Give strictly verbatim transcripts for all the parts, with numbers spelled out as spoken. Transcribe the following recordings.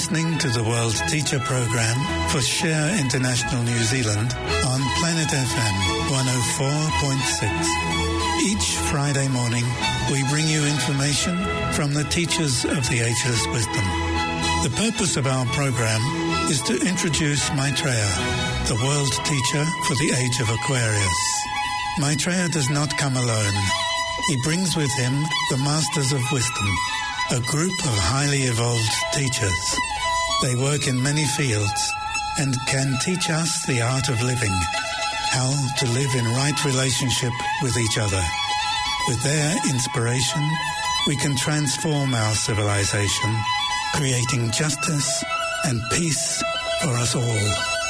listening to the World Teacher Programme for Share International New Zealand on Planet F M one oh four point six. Each Friday morning, we bring you information from the teachers of the Ageless Wisdom. The purpose of our programme is to introduce Maitreya, the world teacher for the age of Aquarius. Maitreya does not come alone. He brings with him the Masters of Wisdom, a group of highly evolved teachers. They work in many fields and can teach us the art of living, how to live in right relationship with each other. With their inspiration, we can transform our civilization, creating justice and peace for us all.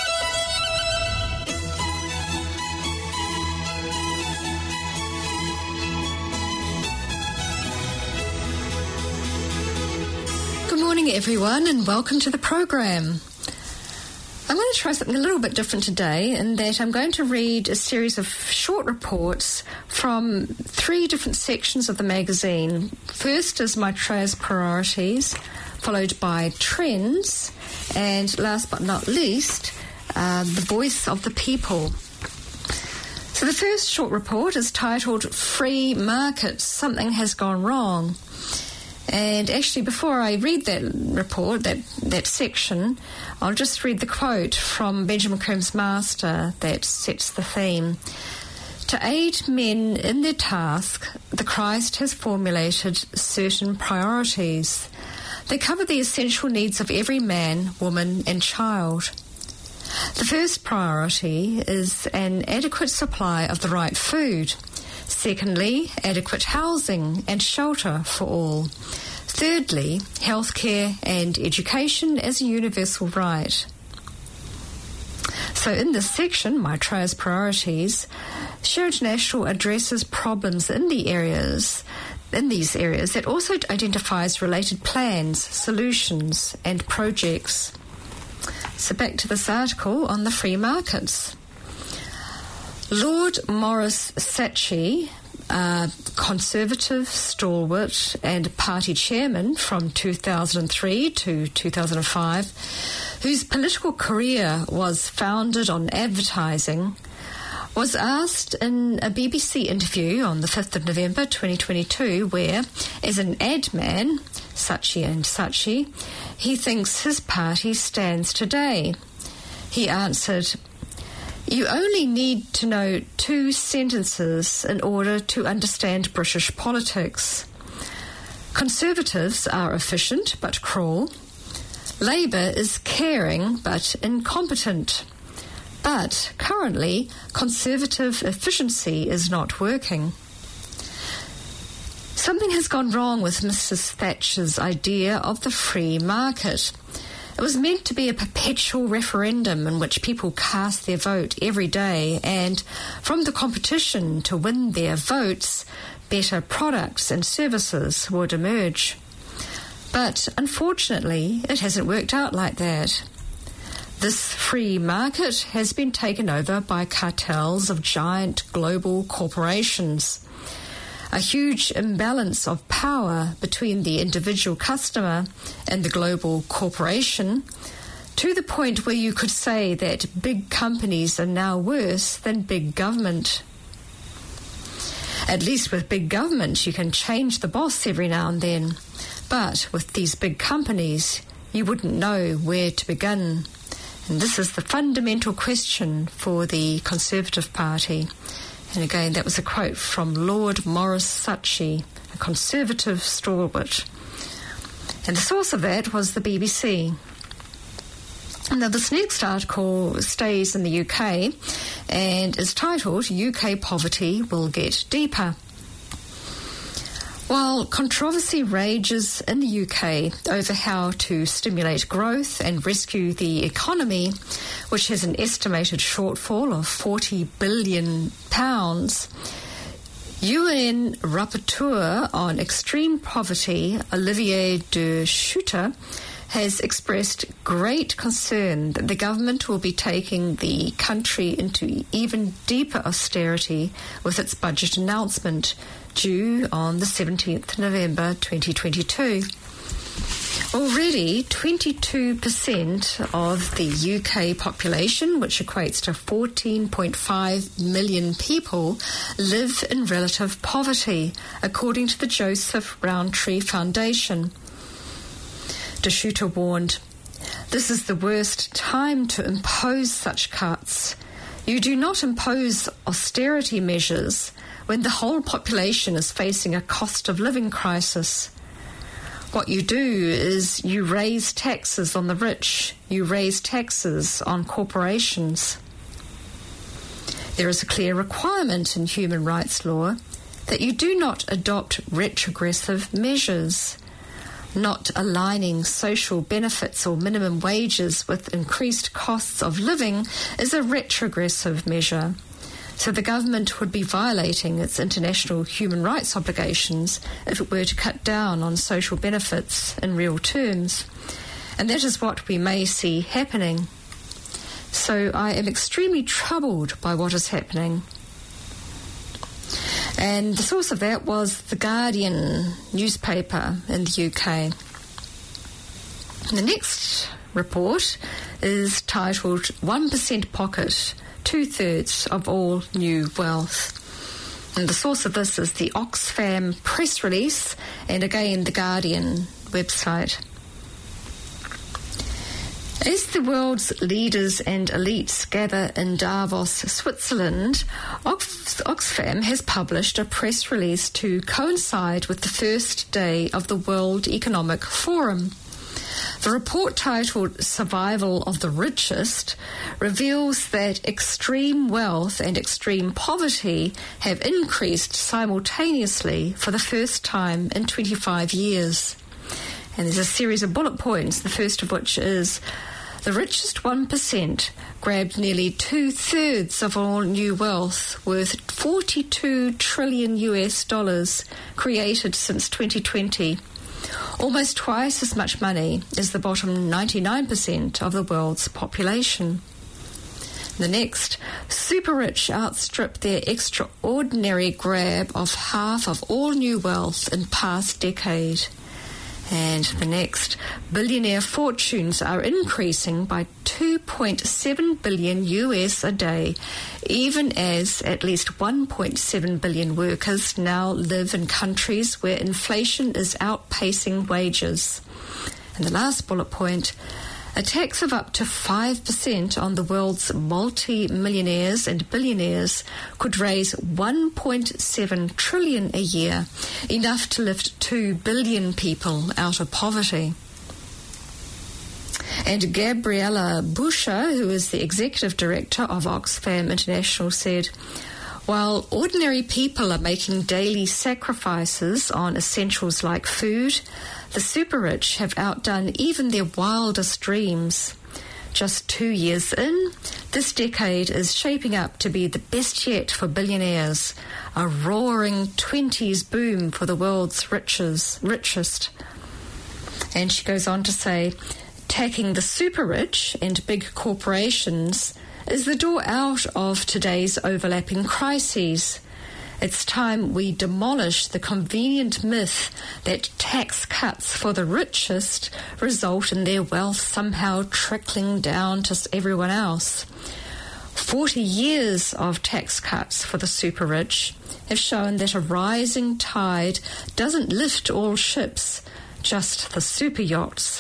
Good morning, everyone, and welcome to the program. I'm going to try something a little bit different today in that I'm going to read a series of short reports from three different sections of the magazine. First is Maitreya's Priorities, followed by Trends, and last but not least, uh, The Voice of the People. So the first short report is titled Free Markets, Something Has Gone Wrong. And actually, before I read that report, that, that section, I'll just read the quote from Benjamin Crimp's master that sets the theme. To aid men in their task, the Christ has formulated certain priorities. They cover the essential needs of every man, woman and child. The first priority is an adequate supply of the right food. Secondly, adequate housing and shelter for all. Thirdly, healthcare and education as a universal right. So in this section, Maitreya's Priorities, Share International addresses problems in the areas, in these areas that also identifies related plans, solutions and projects. So back to this article on the free markets. Lord Maurice Saatchi, uh, Conservative stalwart and party chairman from two thousand three to two thousand five, whose political career was founded on advertising, was asked in a B B C interview on the fifth of November twenty twenty-two where, as an ad man, Saatchi and Saatchi, he thinks his party stands today. He answered, "You only need to know two sentences in order to understand British politics. Conservatives are efficient but cruel. Labour is caring but incompetent. But currently, Conservative efficiency is not working." Something has gone wrong with Missus Thatcher's idea of the free market. It was meant to be a perpetual referendum in which people cast their vote every day, and from the competition to win their votes, better products and services would emerge. But unfortunately, it hasn't worked out like that. This free market has been taken over by cartels of giant global corporations. A huge imbalance of power between the individual customer and the global corporation, to the point where you could say that big companies are now worse than big government. At least with big government, you can change the boss every now and then. But with these big companies, you wouldn't know where to begin. And this is the fundamental question for the Conservative Party. And again, that was a quote from Lord Maurice Saatchi, a Conservative stalwart. And the source of that was the B B C. Now, this next article stays in the U K and is titled, U K Poverty Will Get Deeper. While controversy rages in the U K over how to stimulate growth and rescue the economy, which has an estimated shortfall of forty billion pounds, U N Rapporteur on Extreme Poverty, Olivier de Schutter, has expressed great concern that the government will be taking the country into even deeper austerity with its budget announcement due on the seventeenth of November twenty twenty-two. Already, twenty-two percent of the U K population, which equates to fourteen point five million people, live in relative poverty, according to the Joseph Rowntree Foundation. De Schutter warned, "This is the worst time to impose such cuts. You do not impose austerity measures when the whole population is facing a cost of living crisis. What you do is you raise taxes on the rich, you raise taxes on corporations." There is a clear requirement in human rights law that you do not adopt retrogressive measures. Not aligning social benefits or minimum wages with increased costs of living is a retrogressive measure. So the government would be violating its international human rights obligations if it were to cut down on social benefits in real terms. And that is what we may see happening. So I am extremely troubled by what is happening. And the source of that was The Guardian newspaper in the U K. The next report is titled one percent Pocket, Two-Thirds of All New Wealth. And the source of this is the Oxfam press release and again the Guardian website. As the world's leaders and elites gather in Davos, Switzerland, Ox- Oxfam has published a press release to coincide with the first day of the World Economic Forum. The report, titled Survival of the Richest, reveals that extreme wealth and extreme poverty have increased simultaneously for the first time in twenty-five years. And there's a series of bullet points, the first of which is the richest one percent grabbed nearly two-thirds of all new wealth, worth forty-two trillion U S dollars, created since twenty twenty. Almost twice as much money as the bottom ninety-nine percent of the world's population. The next, super rich outstrip their extraordinary grab of half of all new wealth in past decade. And the next, billionaire fortunes are increasing by two point seven billion U S a day, even as at least one point seven billion workers now live in countries where inflation is outpacing wages. And the last bullet point, a tax of up to five percent on the world's multi-millionaires and billionaires could raise one point seven trillion dollars a year, enough to lift two billion people out of poverty. And Gabriella Buscher, who is the executive director of Oxfam International, said, "While ordinary people are making daily sacrifices on essentials like food, the super rich have outdone even their wildest dreams. Just two years in, this decade is shaping up to be the best yet for billionaires, a roaring twenties boom for the world's riches, richest." And she goes on to say, "Tackling the super rich and big corporations is the door out of today's overlapping crises. It's time we demolish the convenient myth that tax cuts for the richest result in their wealth somehow trickling down to everyone else. Forty years of tax cuts for the super rich have shown that a rising tide doesn't lift all ships, just the super yachts."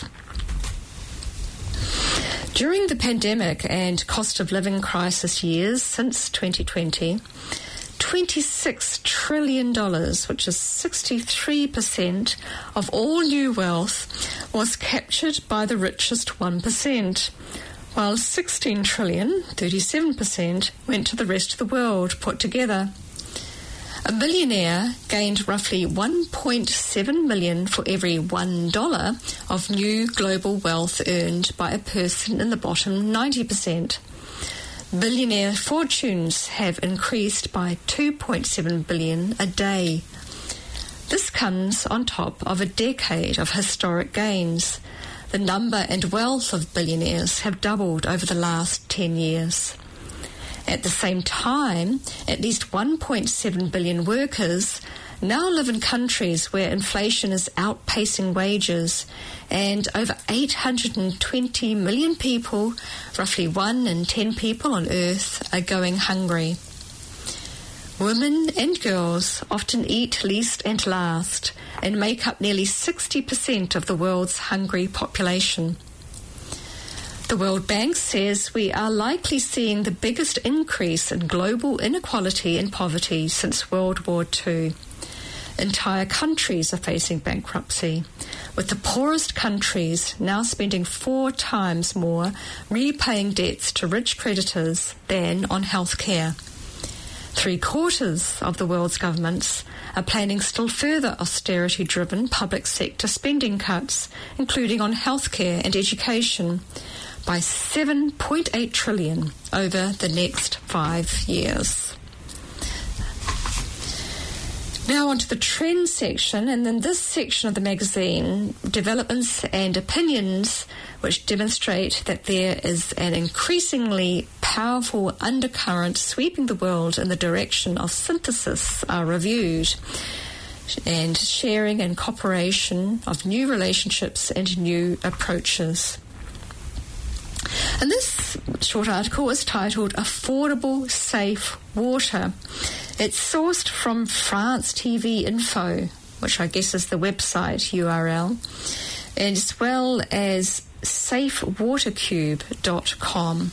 During the pandemic and cost of living crisis years since twenty twenty, twenty-six trillion dollars, which is sixty-three percent of all new wealth, was captured by the richest one percent, while sixteen trillion dollars, thirty-seven percent, went to the rest of the world put together. A millionaire gained roughly one point seven million dollars for every one dollar of new global wealth earned by a person in the bottom ninety percent. Billionaire fortunes have increased by two point seven billion dollars a day. This comes on top of a decade of historic gains. The number and wealth of billionaires have doubled over the last ten years. At the same time, at least one point seven billion workers now live in countries where inflation is outpacing wages, and over eight hundred twenty million people, roughly one in ten people on Earth, are going hungry. Women and girls often eat least and last and make up nearly sixty percent of the world's hungry population. The World Bank says we are likely seeing the biggest increase in global inequality and poverty since World War Two. Entire countries are facing bankruptcy, with the poorest countries now spending four times more repaying debts to rich creditors than on health care. Three quarters of the world's governments are planning still further austerity-driven public sector spending cuts, including on healthcare and education, by seven point eight trillion dollars over the next five years. Now onto the trends section, and in this section of the magazine, developments and opinions which demonstrate that there is an increasingly powerful undercurrent sweeping the world in the direction of synthesis are reviewed, and sharing and cooperation of new relationships and new approaches. And this short article is titled Affordable, Safe Water. It's sourced from France T V Info, which I guess is the website U R L, as well as safe water cube dot com.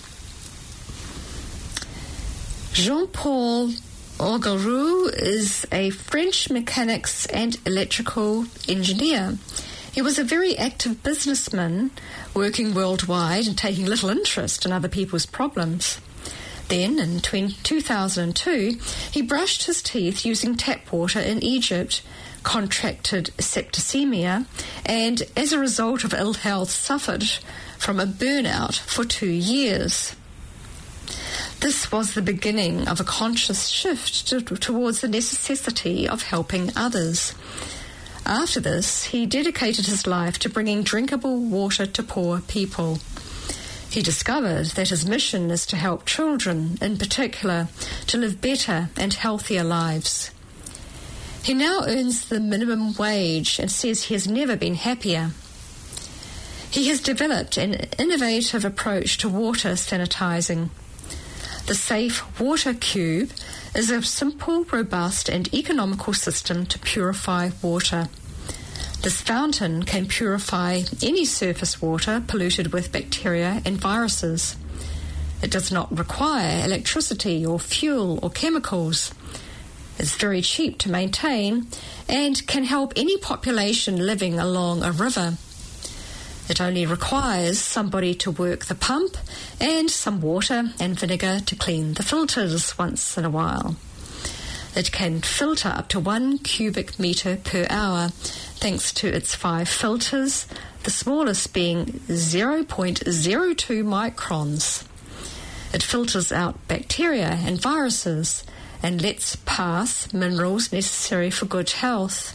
Jean-Paul Augereau is a French mechanics and electrical engineer. He was a very active businessman, working worldwide and taking little interest in other people's problems. Then, in two thousand two, he brushed his teeth using tap water in Egypt, contracted septicemia, and as a result of ill health suffered from a burnout for two years. This was the beginning of a conscious shift to, towards the necessity of helping others. After this, he dedicated his life to bringing drinkable water to poor people. He discovered that his mission is to help children, in particular, to live better and healthier lives. He now earns the minimum wage and says he has never been happier. He has developed an innovative approach to water sanitizing. The Safe Water Cube is a simple, robust and economical system to purify water. This fountain can purify any surface water polluted with bacteria and viruses. It does not require electricity or fuel or chemicals. It's very cheap to maintain and can help any population living along a river. It only requires somebody to work the pump and some water and vinegar to clean the filters once in a while. It can filter up to one cubic metre per hour thanks to its five filters, the smallest being zero point zero two microns. It filters out bacteria and viruses and lets pass minerals necessary for good health.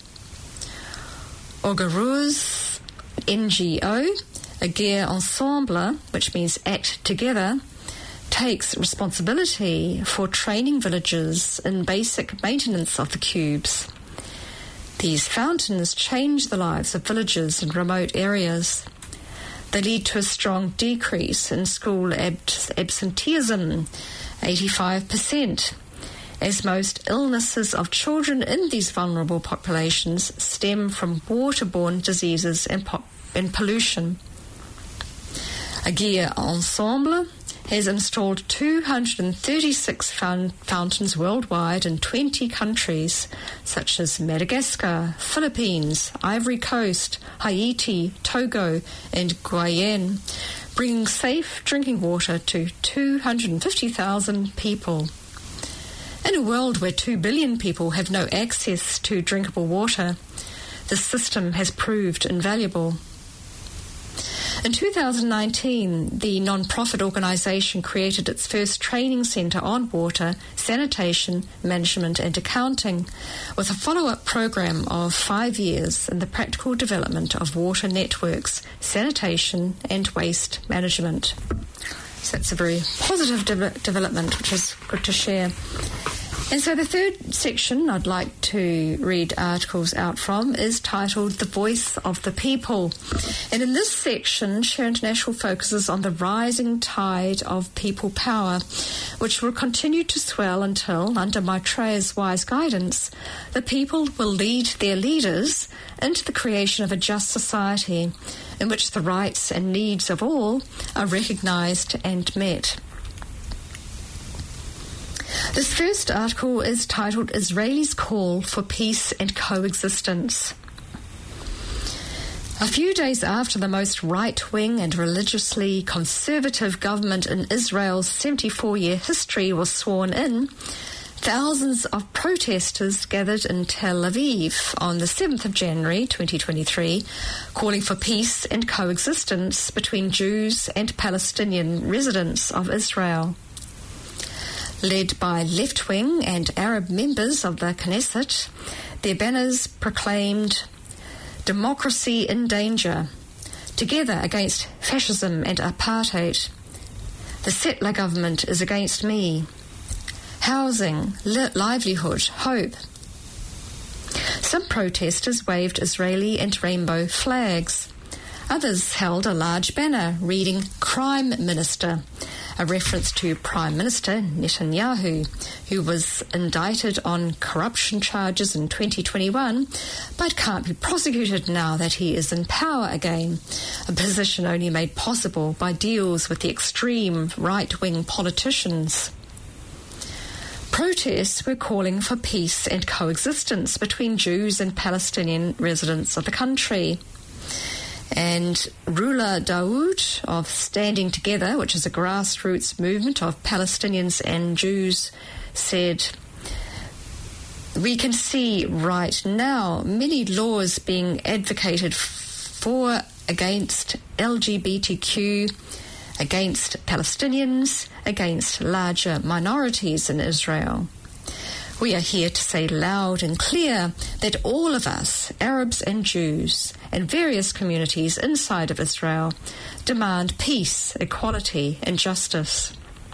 Augereau's N G O, Agir Ensemble, which means act together, takes responsibility for training villages in basic maintenance of the cubes. These fountains change the lives of villagers in remote areas. They lead to a strong decrease in school ab- absenteeism, eighty-five percent, as most illnesses of children in these vulnerable populations stem from waterborne diseases and, po- and pollution. Agir Ensemble has installed two hundred thirty-six foun- fountains worldwide in twenty countries, such as Madagascar, Philippines, Ivory Coast, Haiti, Togo, and Guyana, bringing safe drinking water to two hundred fifty thousand people. In a world where two billion people have no access to drinkable water, this system has proved invaluable. In two thousand nineteen, the non-profit organisation created its first training centre on water, sanitation, management and accounting, with a follow-up program of five years in the practical development of water networks, sanitation and waste management. So that's a very positive de- development, which is good to share. And so the third section I'd like to read articles out from is titled The Voice of the People. And in this section, Share International focuses on the rising tide of people power, which will continue to swell until, under Maitreya's wise guidance, the people will lead their leaders into the creation of a just society in which the rights and needs of all are recognised and met. This first article is titled Israelis Call for Peace and Coexistence. A few days after the most right-wing and religiously conservative government in Israel's seventy-four-year history was sworn in, thousands of protesters gathered in Tel Aviv on the seventh of January twenty twenty-three, calling for peace and coexistence between Jews and Palestinian residents of Israel. Led by left-wing and Arab members of the Knesset, their banners proclaimed "Democracy in danger, together against fascism and apartheid. The settler government is against me. Housing, li- livelihood, hope." Some protesters waved Israeli and rainbow flags. Others held a large banner reading "Crime Minister," a reference to Prime Minister Netanyahu, who was indicted on corruption charges in twenty twenty-one, but can't be prosecuted now that he is in power again, a position only made possible by deals with the extreme right-wing politicians. Protests were calling for peace and coexistence between Jews and Palestinian residents of the country. And Rula Dawood of Standing Together, which is a grassroots movement of Palestinians and Jews, said, "We can see right now many laws being advocated for against L G B T Q, against Palestinians, against larger minorities in Israel. We are here to say loud and clear that all of us, Arabs and Jews, and various communities inside of Israel, demand peace, equality, and justice."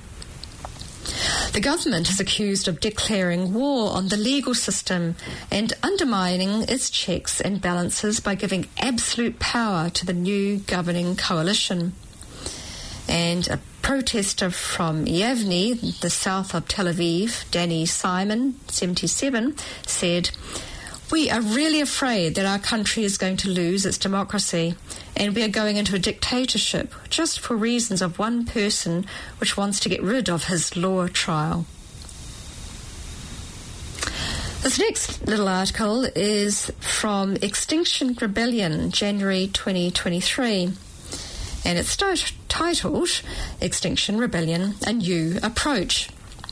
The government is accused of declaring war on the legal system and undermining its checks and balances by giving absolute power to the new governing coalition. And a protester from Yavne, the south of Tel Aviv, Danny Simon, seventy-seven, said, "We are really afraid that our country is going to lose its democracy and we are going into a dictatorship just for reasons of one person which wants to get rid of his law trial." This next little article is from Extinction Rebellion, January twenty twenty-three. And it's tit- titled Extinction Rebellion, A New Approach.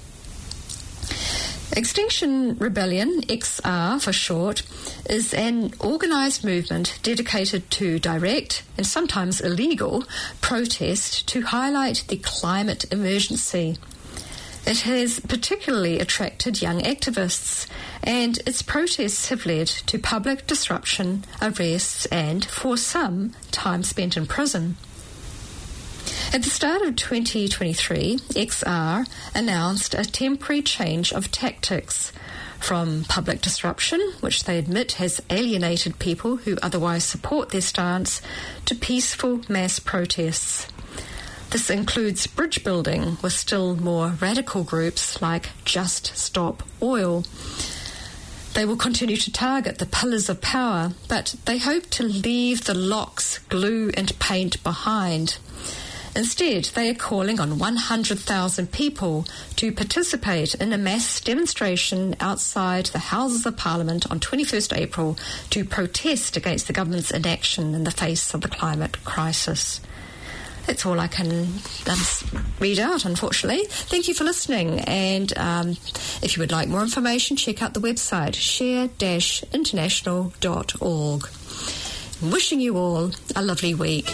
Extinction Rebellion, X R for short, is an organised movement dedicated to direct, and sometimes illegal, protest to highlight the climate emergency. It has particularly attracted young activists, and its protests have led to public disruption, arrests, and, for some, time spent in prison. At the start of twenty twenty-three, X R announced a temporary change of tactics from public disruption, which they admit has alienated people who otherwise support their stance, to peaceful mass protests. This includes bridge building with still more radical groups like Just Stop Oil. They will continue to target the pillars of power, but they hope to leave the locks, glue and paint behind. Instead, they are calling on one hundred thousand people to participate in a mass demonstration outside the Houses of Parliament on twenty-first of April to protest against the government's inaction in the face of the climate crisis. That's all I can um, read out, unfortunately. Thank you for listening. And um, if you would like more information, check out the website share dash international dot org. Wishing you all a lovely week.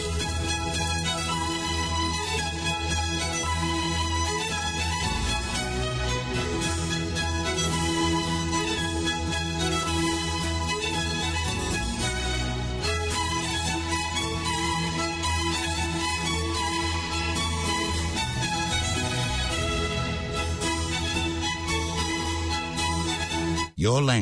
your language.